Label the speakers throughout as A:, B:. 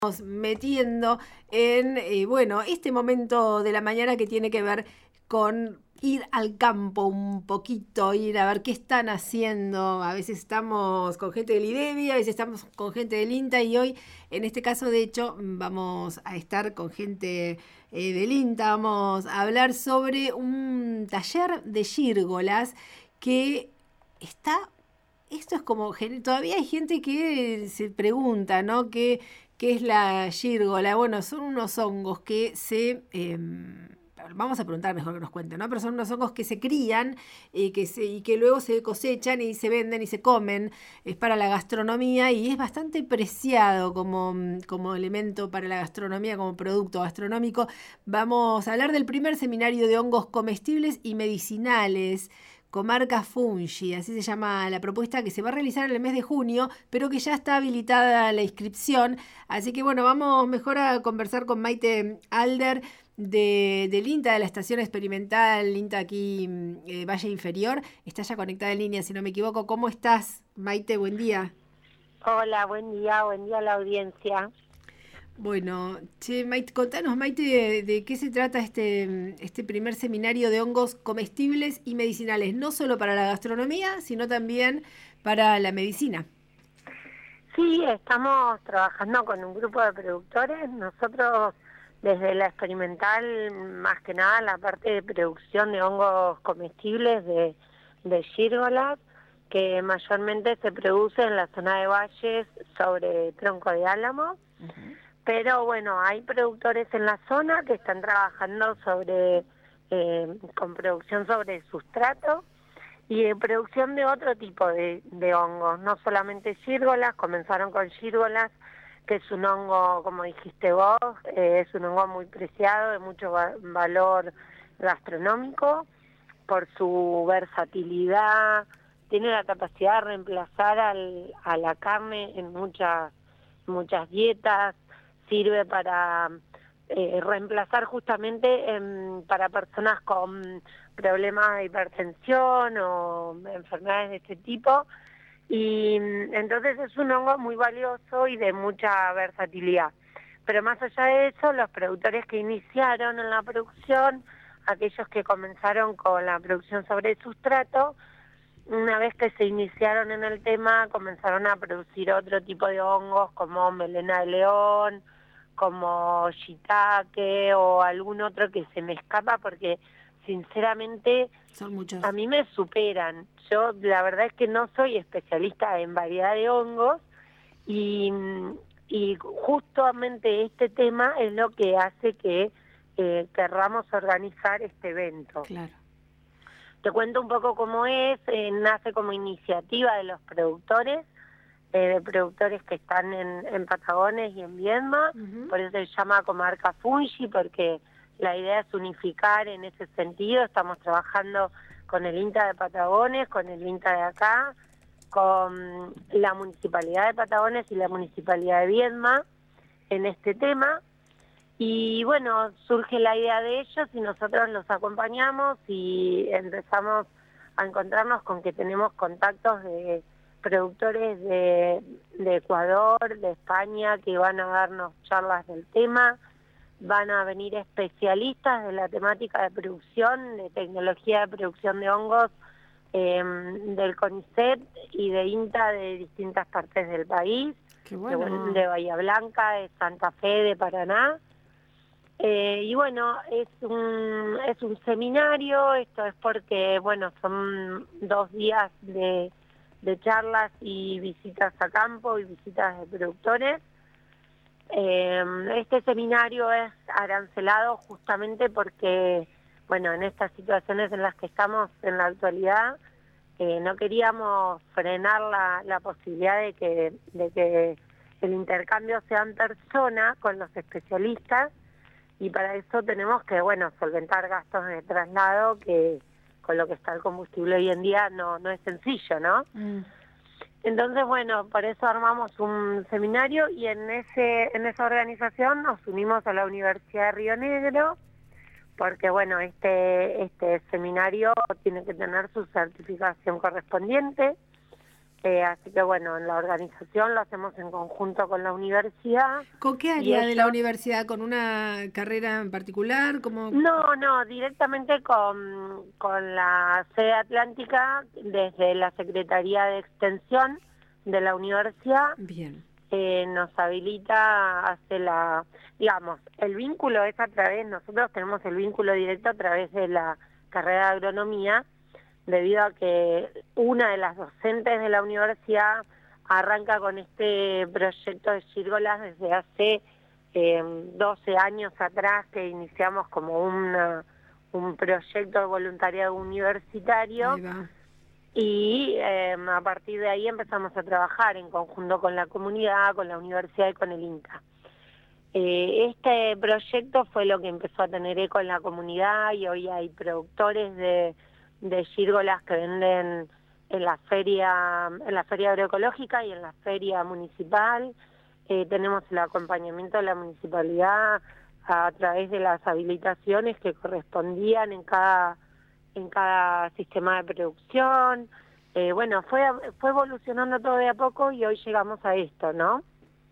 A: metiendo en, bueno, este momento de la mañana que tiene que ver con ir al campo un poquito, ir a ver qué están haciendo. A veces estamos con gente del IDEBI, a veces estamos con gente del INTA y hoy, en este caso, de hecho, vamos a estar con gente del INTA. Vamos a hablar sobre un taller de gírgolas que está... Esto es como, todavía hay gente que se pregunta, ¿no? ¿Qué es la gírgola? Bueno, son unos hongos que vamos a preguntar mejor que nos cuenten, ¿no? Pero son unos hongos que se crían y que luego se cosechan y se venden y se comen. Es para la gastronomía y es bastante preciado como elemento para la gastronomía, como producto gastronómico. Vamos a hablar del primer seminario de hongos comestibles y medicinales, Comarca Fungi, así se llama la propuesta, que se va a realizar en el mes de junio, pero que ya está habilitada la inscripción. Así que bueno, vamos mejor a conversar con Maite Alder del INTA, de la Estación Experimental INTA aquí, Valle Inferior. Está ya conectada en línea, si no me equivoco. ¿Cómo estás, Maite? Buen día.
B: Hola, buen día a la audiencia.
A: Bueno, che, Maite, contanos, Maite, de qué se trata este primer seminario de hongos comestibles y medicinales, no solo para la gastronomía, sino también para la medicina.
B: Sí, estamos trabajando con un grupo de productores. Nosotros, desde la experimental, más que nada la parte de producción de hongos comestibles de gírgolas, que mayormente se produce en la zona de valles sobre tronco de álamo. Pero bueno, hay productores en la zona que están trabajando con producción sobre sustrato y de producción de otro tipo de hongos, no solamente gírgolas. Comenzaron con gírgolas, que es un hongo, como dijiste vos, es un hongo muy preciado, de mucho valor gastronómico, por su versatilidad, tiene la capacidad de reemplazar a la carne en muchas dietas, sirve para reemplazar justamente para personas con problemas de hipertensión o enfermedades de este tipo, y entonces es un hongo muy valioso y de mucha versatilidad. Pero más allá de eso, los productores que iniciaron en la producción, aquellos que comenzaron con la producción sobre sustrato, una vez que se iniciaron en el tema, comenzaron a producir otro tipo de hongos como melena de león, como shiitake o algún otro que se me escapa, porque sinceramente
A: Son muchos.
B: a mí me superan. Yo la verdad es que no soy especialista en variedad de hongos y, y justamente este tema es lo que hace que querramos organizar este evento.
A: Claro.
B: Te cuento un poco cómo es. Nace como iniciativa de los productores, de productores que están en Patagones y en Viedma. Por eso se llama Comarca Fungi, porque la idea es unificar en ese sentido. Estamos trabajando con el INTA de Patagones, con el INTA de acá, con la Municipalidad de Patagones y la Municipalidad de Viedma en este tema. Y bueno, surge la idea de ellos y nosotros los acompañamos y empezamos a encontrarnos con que tenemos contactos de productores de Ecuador, de España, que van a darnos charlas del tema. Van a venir especialistas de la temática de producción, de tecnología de producción de hongos, del CONICET y de INTA de distintas partes del país,
A: Qué bueno.
B: de Bahía Blanca, de Santa Fe, de Paraná. Y bueno, es un seminario. Esto es porque, bueno, son 2 días de charlas y visitas a campo y visitas de productores. Este seminario es arancelado justamente porque, bueno, en estas situaciones en las que estamos en la actualidad, no queríamos frenar la posibilidad de que el intercambio sea en persona con los especialistas, y para eso tenemos que, bueno, solventar gastos de traslado, que con lo que está el combustible hoy en día no es sencillo, ¿no? Entonces, bueno, por eso armamos un seminario y en esa organización nos unimos a la Universidad de Río Negro, porque, bueno, este seminario tiene que tener su certificación correspondiente. Así que bueno, en la organización lo hacemos en conjunto con la universidad.
A: ¿Con qué
B: Y
A: área de la
B: ellos,
A: universidad? ¿Con una carrera en particular? ¿Cómo?
B: no, directamente con la sede atlántica, desde la Secretaría de Extensión de la universidad,
A: Bien,
B: nos habilita, digamos, el vínculo es a través, nosotros tenemos el vínculo directo a través de la carrera de agronomía, debido a que una de las docentes de la universidad arranca con este proyecto de gírgolas desde hace 12 años atrás, que iniciamos como un proyecto de voluntariado universitario,
A: ahí va.
B: y a partir de ahí empezamos a trabajar en conjunto con la comunidad, con la universidad y con el INTA. Este proyecto fue lo que empezó a tener eco en la comunidad, y hoy hay productores de gírgolas que venden en la feria agroecológica y en la feria municipal. Tenemos el acompañamiento de la municipalidad a través de las habilitaciones que correspondían en cada sistema de producción. Bueno, fue evolucionando todo de a poco y hoy llegamos a esto, ¿no?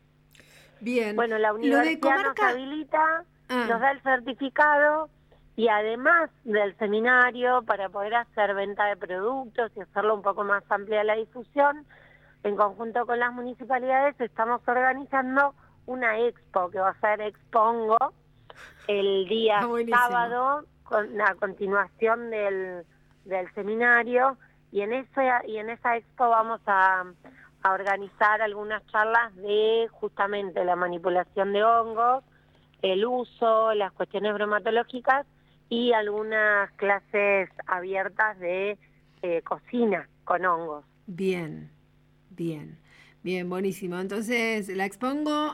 A: Bien.
B: Bueno, la
A: Lo de
B: universidad nos
A: comarca.
B: habilita, nos
A: Ah,
B: da el certificado, y además del seminario, para poder hacer venta de productos y hacerlo un poco más amplia la difusión, en conjunto con las municipalidades estamos organizando una expo, que va a ser Expongo, el
A: está
B: día
A: buenísimo.
B: sábado, con la continuación del seminario, y en esa expo vamos a organizar algunas charlas de justamente la manipulación de hongos, el uso, las cuestiones bromatológicas, y algunas clases abiertas de cocina con hongos.
A: Bien, bien, bien, buenísimo. Entonces, la expongo,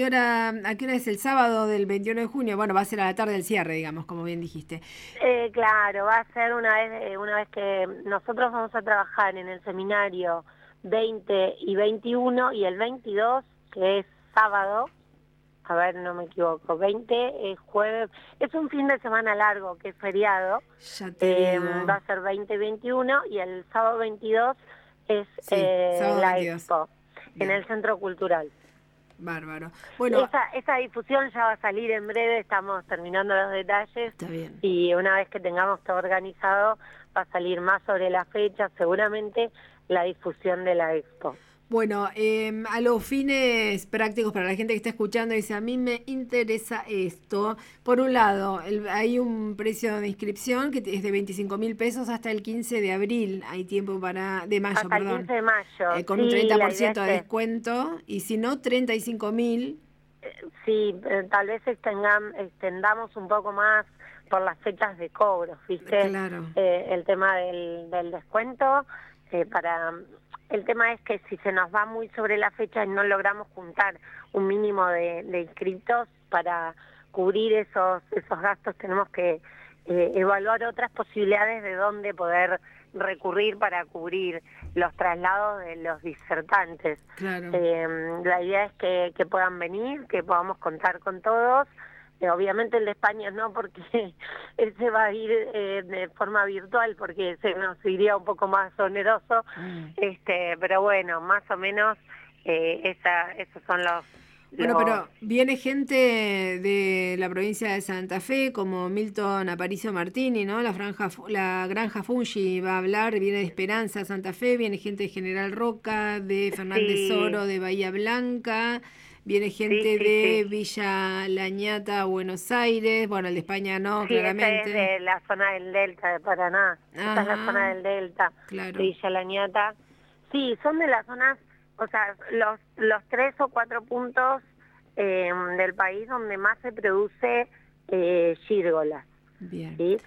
A: a qué hora es el sábado del 21 de junio? Bueno, va a ser a la tarde del cierre, digamos, como bien dijiste.
B: Claro, va a ser una vez que nosotros vamos a trabajar en el seminario 20 y 21, y el 22, que es sábado, a ver, no me equivoco, 20 es jueves, es un fin de semana largo, que es feriado,
A: Ya te digo.
B: va a ser 20 y 21, y el sábado 22 es
A: Sí, sábado
B: la
A: 22.
B: expo en
A: Bien,
B: el Centro Cultural.
A: bárbaro. Bueno,
B: Esa difusión ya va a salir en breve, estamos terminando los detalles,
A: está bien.
B: y una vez que tengamos todo organizado va a salir más sobre la fecha, seguramente la difusión de la expo.
A: Bueno, a los fines prácticos para la gente que está escuchando, dice, a mí me interesa esto. Por un lado, hay un precio de inscripción que es de 25.000 pesos hasta el 15 de abril. Hay tiempo de mayo,
B: Hasta el
A: perdón,
B: 15 de mayo,
A: con un
B: sí, la idea
A: 30%
B: es
A: de
B: que
A: descuento. Y si no, 35.000.
B: sí, tal vez extendamos un poco más por las fechas de cobro, ¿viste?
A: Claro,
B: El tema del descuento, el tema es que si se nos va muy sobre la fecha y no logramos juntar un mínimo de inscritos para cubrir esos gastos, tenemos que evaluar otras posibilidades de dónde poder recurrir para cubrir los traslados de los disertantes.
A: claro.
B: La idea es que puedan venir, que podamos contar con todos. Obviamente el de España no, porque él se va a ir de forma virtual, porque se nos iría un poco más oneroso.
A: Mm.
B: Pero bueno, más o menos esos son
A: Bueno,
B: los
A: pero viene gente de la provincia de Santa Fe, como Milton Aparicio Martini, ¿no? La Granja Fungi va a hablar, viene de Esperanza, Santa Fe, viene gente de General Roca, de Fernández
B: sí,
A: Oro, de Bahía Blanca, viene
B: sí,
A: gente
B: sí, sí.
A: de Villa Lañata, Buenos Aires, bueno, el de España no,
B: Sí, ese es
A: claramente.
B: de la zona del Delta de Paraná. Esa es la
A: Ajá,
B: zona del Delta de
A: claro,
B: Villa Lañata. Sí, son de las zonas, o sea, los 3 o 4 puntos del país donde más se produce gírgolas.
A: bien.
B: ¿Sí?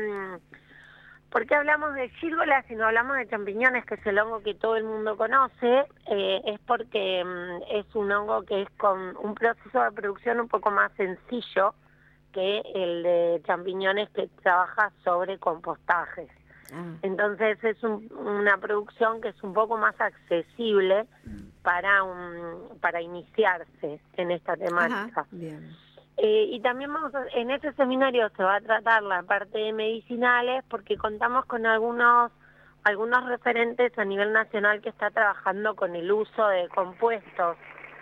B: ¿Por qué hablamos de gírgolas y no hablamos de champiñones, que es el hongo que todo el mundo conoce? Es porque es un hongo que es con un proceso de producción un poco más sencillo que el de champiñones, que trabaja sobre compostajes.
A: Ah,
B: Entonces es una producción que es un poco más accesible para iniciarse en esta
A: ajá,
B: temática.
A: bien.
B: Y también en este seminario se va a tratar la parte de medicinales, porque contamos con algunos algunos referentes a nivel nacional que está trabajando con el uso de compuestos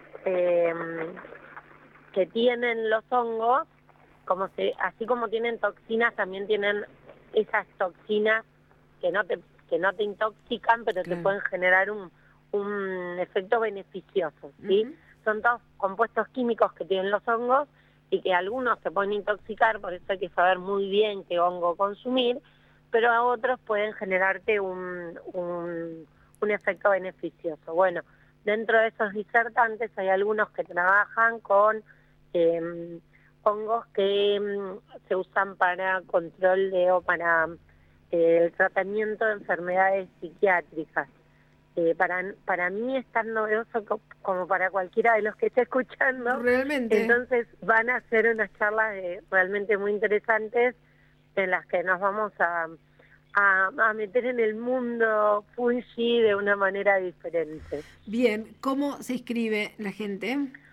B: que tienen los hongos, así como tienen toxinas, también tienen esas toxinas que no te intoxican, pero te pueden generar un efecto beneficioso, ¿sí?
A: Ujú.
B: Son todos compuestos químicos que tienen los hongos y que algunos te pueden intoxicar, por eso hay que saber muy bien qué hongo consumir, pero a otros pueden generarte un efecto beneficioso. Bueno, dentro de esos disertantes hay algunos que trabajan con hongos que se usan para control o para el tratamiento de enfermedades psiquiátricas. Para mí es tan novedoso como para cualquiera de los que esté escuchando.
A: Realmente.
B: Entonces van a ser unas charlas realmente muy interesantes en las que nos vamos a meter en el mundo fungi de una manera diferente.
A: Bien, ¿cómo se inscribe la gente?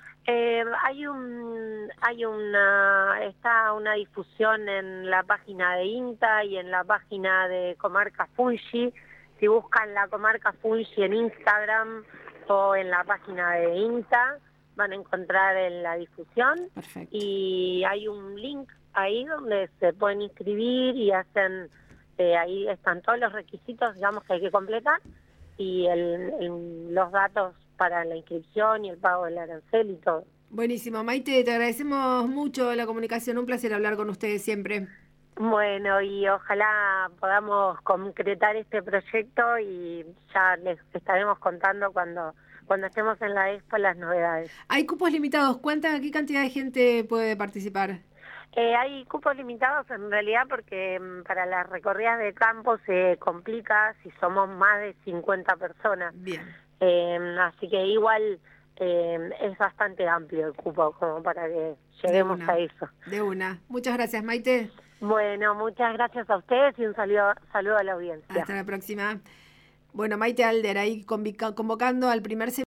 B: Está una difusión en la página de INTA y en la página de Comarca Fungi. Si buscan la Comarca Fungi en Instagram o en la página de INTA, van a encontrar en la difusión.
A: Perfecto.
B: Y hay un link ahí donde se pueden inscribir y hacen, ahí están todos los requisitos, digamos, que hay que completar y los datos para la inscripción y el pago del arancel y todo.
A: Buenísimo, Maite, te agradecemos mucho la comunicación, un placer hablar con ustedes siempre.
B: Bueno, y ojalá podamos concretar este proyecto y ya les estaremos contando cuando estemos en la expo las novedades.
A: Hay cupos limitados, ¿qué cantidad de gente puede participar?
B: Hay cupos limitados en realidad porque para las recorridas de campo se complica si somos más de 50 personas.
A: Bien.
B: Así que igual es bastante amplio el cupo como para que lleguemos a eso.
A: De una. Muchas gracias, Maite.
B: Bueno, muchas gracias a ustedes y un saludo a la audiencia.
A: Hasta la próxima. Bueno, Maite Alder ahí convocando al primer